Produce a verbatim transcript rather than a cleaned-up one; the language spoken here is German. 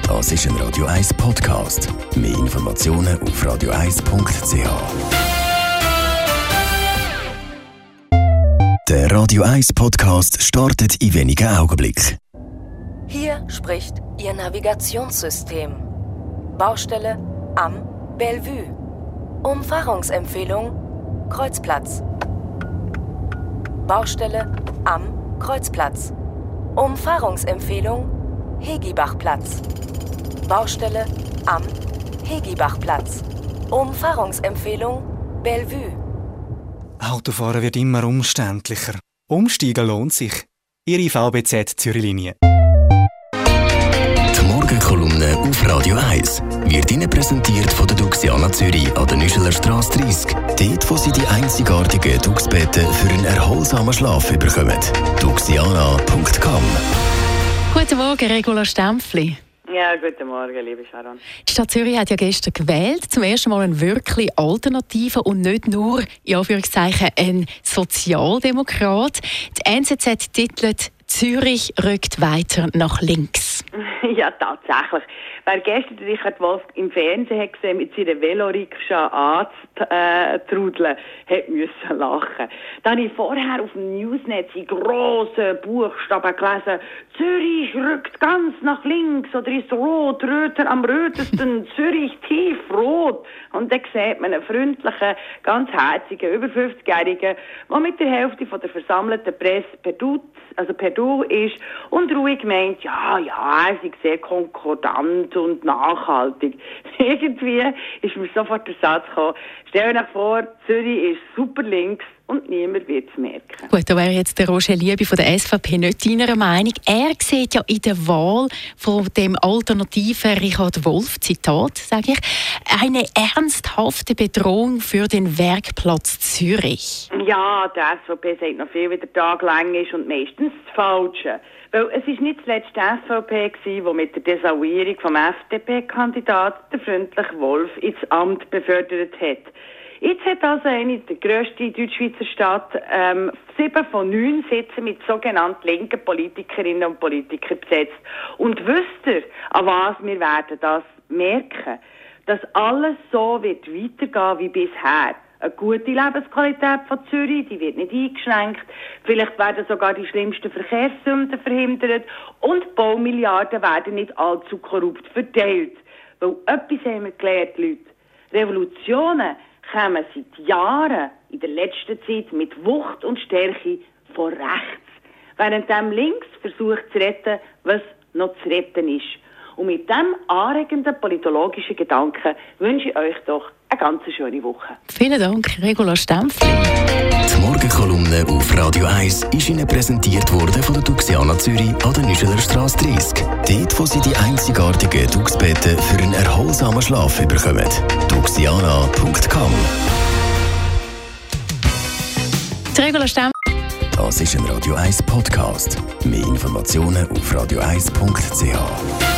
Das ist ein Radio eins Podcast. Mehr Informationen auf radio eins punkt c h. Der Radio eins Podcast startet in wenigen Augenblicken. Hier spricht Ihr Navigationssystem. Baustelle am Bellevue. Umfahrungsempfehlung Kreuzplatz. Baustelle am Kreuzplatz. Umfahrungsempfehlung Hegibachplatz. Baustelle am Hegibachplatz. Umfahrungsempfehlung Bellevue. Autofahren wird immer umständlicher. Umsteigen lohnt sich. Ihre V B Z Zürich-Linie. Die Morgenkolumne auf Radio eins wird Ihnen präsentiert von der Duxiana Zürich an der Nüscheler Strasse dreissig. Dort, wo Sie die einzigartigen Duxbetten für einen erholsamen Schlaf bekommen. duxiana punkt com. Guten Morgen, Regula Stempfli. Ja, guten Morgen, liebe Sharon. Die Stadt Zürich hat ja gestern gewählt, zum ersten Mal eine wirklich Alternative und nicht nur, in Anführungszeichen, ein Sozialdemokrat. Die N Z Z titelt «Zürich rückt weiter nach links». Ja, tatsächlich. Wer gestern Richard Wolf im Fernsehen hat gesehen, mit seiner Velorikscha anzutrudeln, hat müssen lachen. Dann habe ich vorher auf dem Newsnet in grossen Buchstaben gelesen, Zürich rückt ganz nach links oder ist rot, röter am rötesten, Zürich tiefrot. Und dann sieht man einen freundlichen, ganz herzigen, über fünfzigjährigen, der mit der Hälfte von der versammelten Presse per Du, also per Du ist und ruhig meint, ja, ja, er sei sehr konkordant und nachhaltig. Irgendwie ist mir sofort der Satz gekommen, stell dir vor, Zürich ist super links und niemand wird es merken. Gut, da wäre jetzt der Roger Liebe von der S V P nicht deiner Meinung. Er sieht ja in der Wahl von dem alternativen Richard Wolf, Zitat, sage ich, eine ernsthafte Bedrohung für den Werkplatz Zürich. Ja, die S V P sagt noch viel, wie der Tag lang ist und meistens das Falsche. Weil es ist nicht zuletzt die S V P gewesen, die mit der Desavouierung vom F D P-Kandidat den freundlichen Wolf ins Amt befördert hat. Jetzt hat also eine der grössten Deutschschweizer Stadt ähm, sieben von neun Sitzen mit sogenannten linken Politikerinnen und Politikern besetzt. Und wisst ihr, an was wir werden das merken? Dass alles so wird weitergehen wie bisher. Eine gute Lebensqualität von Zürich, die wird nicht eingeschränkt. Vielleicht werden sogar die schlimmsten Verkehrssünden verhindert und Baumilliarden werden nicht allzu korrupt verteilt. Weil etwas haben wir gelernt, Leute. Revolutionen kommen seit Jahren in der letzten Zeit mit Wucht und Stärke von rechts. Während dem links versucht zu retten, was noch zu retten ist. Und mit diesem anregenden politologischen Gedanken wünsche ich euch doch eine ganz schöne Woche. Vielen Dank, Regula Stempfli. Die Morgenkolumne auf Radio eins ist Ihnen präsentiert worden von der Duxiana Zürich an der Nüscheler Strasse dreissig. Dort, wo Sie die einzigartigen Duxbetten für einen erholsamen Schlaf bekommen. duxiana punkt com. Die Regula Stempfli. Das ist ein Radio eins Podcast. Mehr Informationen auf radio eins punkt c h.